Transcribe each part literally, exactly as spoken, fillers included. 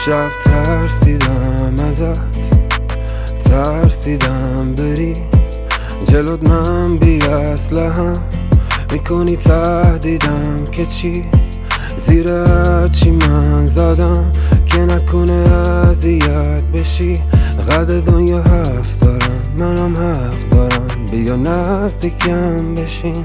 امشب ترسیدم ازت، ترسیدم بری جلوت، من بی اسلحه‌ام میکنی تهدیدم که چی؟ زیر هرچی من زدم که نکنه اذیت بشی. قد دنیا هفت دارم، منم حق دارم، بیا نزدیکم بشین.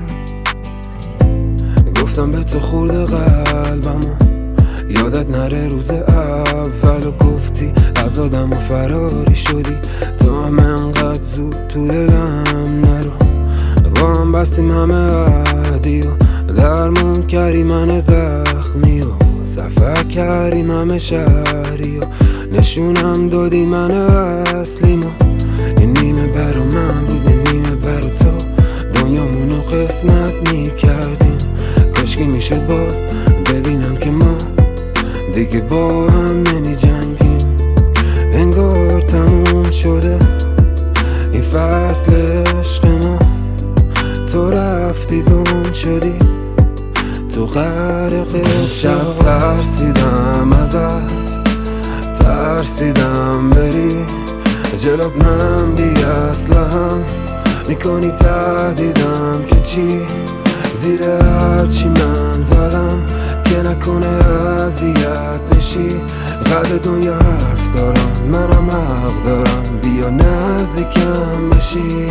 گفتم به تو خورده قلبمو، یادت نره روز اول و گفتی از آدم و فراری شدی. تو هم انقدر زود تو دلم نرو، با هم بستیم همه عهدی و درمون کردی من زخمی و سفر کردیم همه شهری و نشونم دادی من اصلیمو. این نیمه برا من بود، این نیمه برا تو، دنیامونو قسمت میکردیم. کاشکی میشد باز ببینم که ما دیگه با هم نمی جنگیم. انگار تموم شده این فصل عشق ما، تو رفتی گم شدی تو غرق شب. ترسیدم ازت، ترسیدم بری جلوت، من بی اسلحه‌ام میکنی تهدیدم که چی؟ زیر هرچی من زدم که نکنه اذیت بشی. قد دنیا حرف دارم، منم حق دارم، بیا نزدیکم بشی.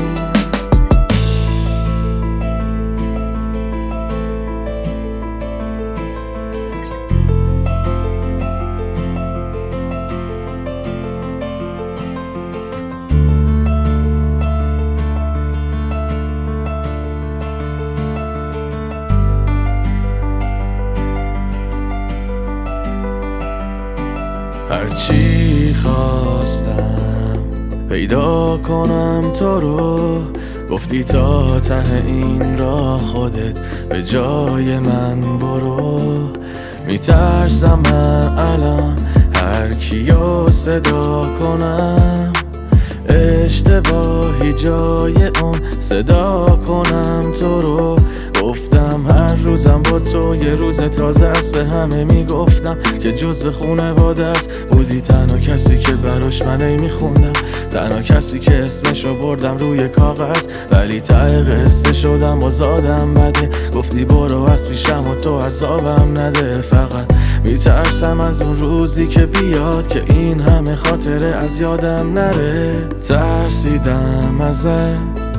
هرچی خواستم پیدا کنم تو رو، گفتی تا ته این راه خودت به جای من برو. میترسم من الان هر کیو صدا کنم، اشتباهی جای اون صدا کنم تو رو. گفتم هر روزم با تو یه روز تازه است، به همه میگفتم که جزو خونواده است. بودی تنها کسی که براش من میخوندم، تنها کسی که اسمشو بردم روی کاغذ، ولی ته قصه شدم و زادم بده. گفتی برو از پیشم و تو عذابم نده، فقط میترسم از اون روزی که بیاد که این همه خاطره از یادم نره. ترسیدم ازت،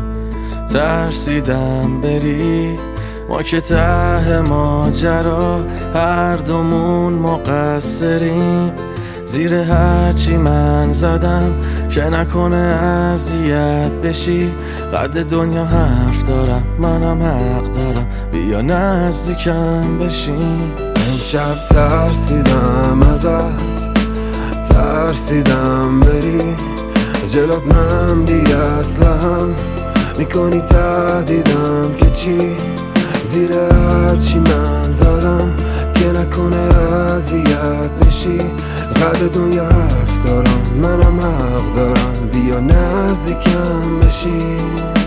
ترسیدم بری، ما که ته ماجرا هر دومون مقصریم. زیر هرچی من زدم که نکنه اذیت بشی. قد دنیا حرف دارم، منم حق دارم، بیا نزدیکم بشین. امشب ترسیدم ازت، ترسیدم بری جلوت، من بی اسلحه‌ام میکنی تهدیدم که چی؟ زیر هرچی من زدم که نکنه اذیت بشی. قد دنیا حرف دارم، منم حق دارم، بیا نزدیکم بشی.